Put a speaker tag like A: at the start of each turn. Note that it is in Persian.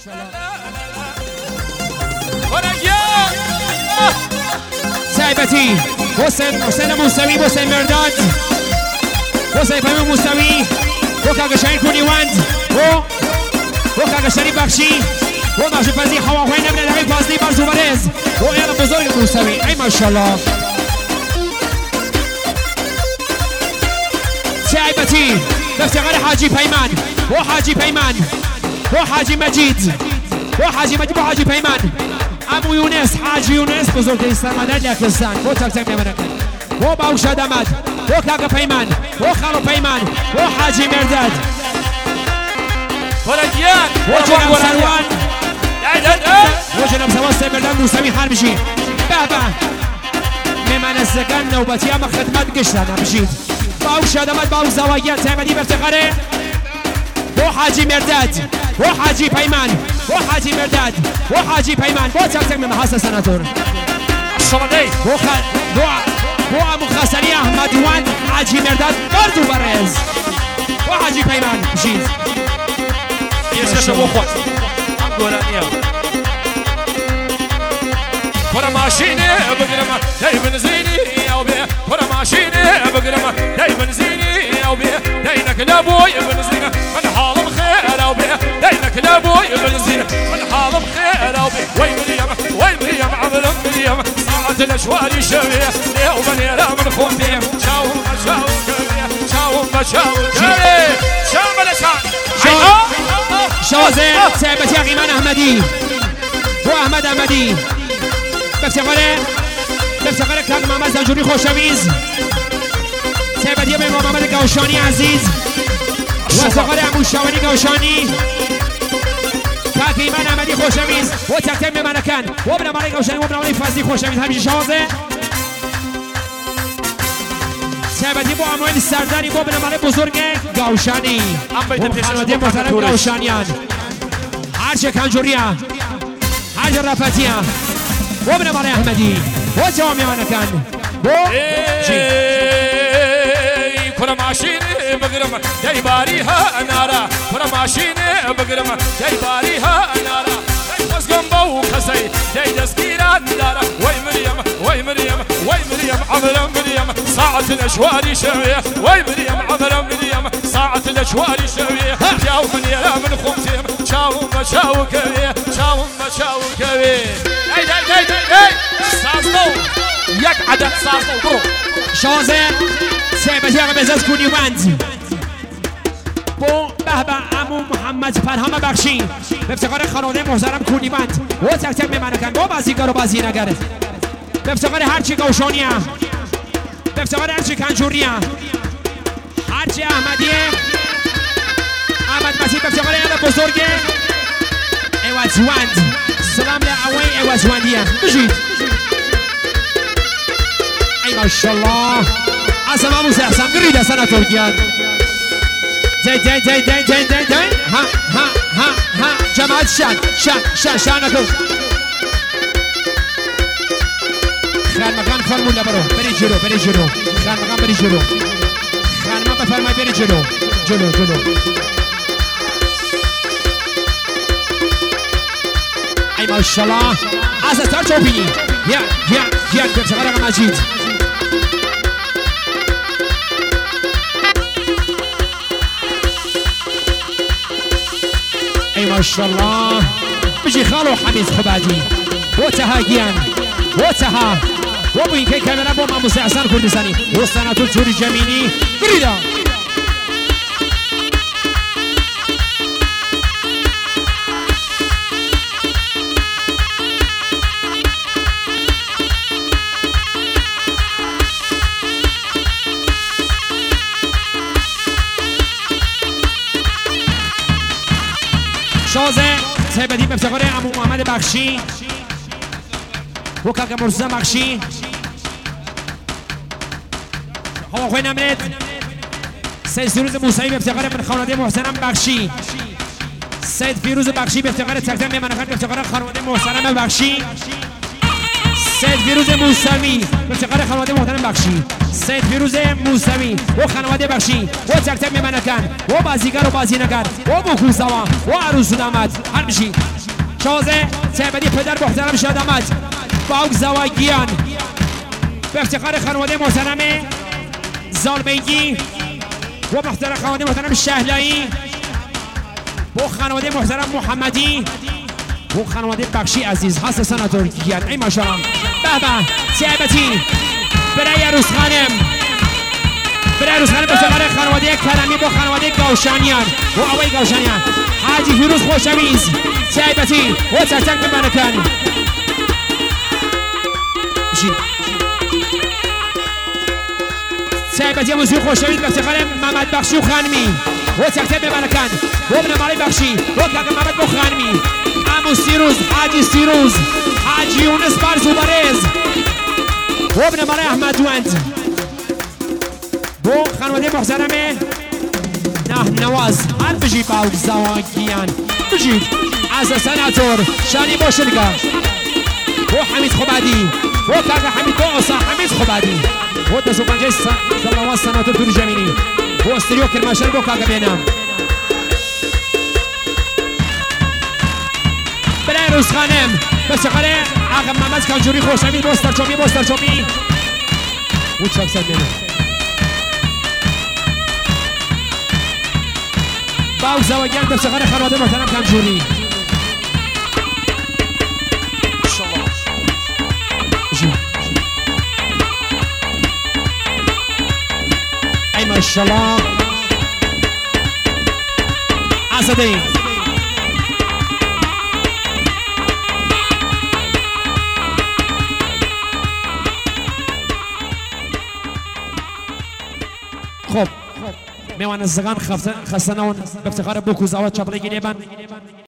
A: سعیبتی حسین موسوی حسین مرداد حسین پیمان موسوی و کاغشانی کنیوند و کاغشانی بخشی و بخشی فضی خواهی نبنه دقیق فضلی برزو برز و ایل بزرگ موسوی ای ماشالله سعیبتی بفتقار حاجی پیمان و حاجی پیمان و حاجی مجید و حاجی پیمان امو یونس حاجی یونس بزرگترین سرمایه‌دار لکستان و تک میمونه و باوشاد احمد و کاغا پیمان و خالو پیمان و حاجی مرداد و جناب سروان و جناب سواس مرداد موسوی حربشی بابا میمن الزگان نوبتی اما خدمت گشتن بشید باوشاد احمد باو زواجیت سعیدی بفتقاره و حاجی مرداد و حاجی پیمان و حاجی مرداد و حاجی پیمان و تک من حسن سناتور
B: صمدی
A: و ابو خسری احمد وان حاجی مرداد برضو برز و حاجی پیمان بشید
B: یسش ابو خود گورانیه برا ماشینه بگرم دای بنزینی او بیا برا ماشینه بگرم دای بنزینی او بیا دای نکلابوی بنزینه من حالم خیر او بیا دای نکلابوی بنزینه من حالم خیر او بیا وای مريم عمرم مريم ساعة الاشوار شويه يا وبني لا من خوتي شاو كبيه شاو كبيه شاو بلشان
A: شازه سعیبتی اقیمان احمدی و احمد احمدی بفتقاره کاغ محمد زنجوری خوشویز سعیبتی به محمد گوشانی عزیز و افتقاره امو شاوانی گوشانی کاغ ایمان احمدی خوشویز و تک میمنکن و برنامه گوشانی و برنامه فضلی خوشویز همیشه شازه سعیبتی با اموال سرداری با برنامه بزرگ گوشانی و خانواده محترم گوشانیان هرچه کنجوریا هرچه رفتیا و برنامه احمدی و جواب میمنکن و
B: كل ماشيني بقرم جاي باريها نارا كل ماشيني بقرم جاي باريها نارا بس قنبو كسي جاي دسكيرات دارا وي مريم عمرم مريم ساعة الاشوار شوية وي مريم عمرم مريم ساعة الاشوار شوية جاو من يلا من خمسين شاو كبير شاو كبير داي سازلو يك عدد سازلو برو
A: شازه سعیبتی آقا بزرگ کنیوند با به امو محمد فرهام بخشی به افتقار خانواده محترم کنیوند و تک میمنکن با بازیگر و بازینگر به افتقار هرچی گوشانیه به افتقار هرچی کنجوریه هرچی احمدیه احمد مسیح به افتقار یاد بزرگ ایوازوند سلام لعوی ایوازوندیه بشید ای ماشالله اصلا موسى احسن قريده سنه تركيا زين ها جماعه شانكم خان مكان فرمولا برو بري جرو خان مكان بري جرو خان ما بفرمای بري جلو ای ماشاءالله اصلا تر چوبینی یا بسرعه مجید ای ماشاءالله بجی خالو حمیز خبادی و تهاگیان و تها و بو اینکه کامرا با ماموس احسان کردستانی و سناتور چوری جمینی گریدا شازه سعیبتی به افتقار امو محمد بخشی و کاکا مرزا بخشی هوا خوی نمرد سید فیروز موسوی به افتقار من خانواده محترم بخشی سید فیروز بخشی به افتقار تکتم میمنکن به افتقار خانواده محترم بخشی سید فیروز موسوی به افتخار خانواده محترم بخشی سید فیروز موسوی و خانواده بخشی و تک تک میمنکن و بازیگر و بازینگر و بکوزوا و عروس و داماد هر بشی شازه سیبدی پدر محترم شاد آمد باوک زواگیان به افتخار خانواده محترم زالبیگی و محترم خانواده محترم شهلایی و خانواده محترم محمدی و خانواده بخشی عزیز حس سناتور گیان ای ماشاءالله به به سیبتی برای عروس خانم به افتخار خانواده کرمی با خانواده گوشانیان و آوای گوشانیان حاجی فیروز خوشمیز سیبتی و تک تک بمنکن سیبتی موسیقی خوشمیز به افتخار محمد بخشی و خانمی و تک تک بمنکن و ابن مالی بخشی و کاک محمد با خانمی امو سیروز حاجی سیروز حاجی یونس برز و برز و ابن مالی احمد وند بو خانواده محترم نه نواز هر بجی باوک زواگیان بجید از سناتور شانی باشلگا و حمید خوبادی و کاک حمید و اصا حمید خوبادی و دستو پنجه سلامات سناتور توری جمینی و استریو کرماشل بو کاک بینم برای روز خانم به سخاره آقا محمد کنجوری خوشمی بسترچومی و چک سر بینم باوک زواگیان به سخاره خانواده محترم کنجوری ای ماشاءالله اسدی خب میوان زغان خستنون به افتخار بوکوزاوات چاپلی گیریبن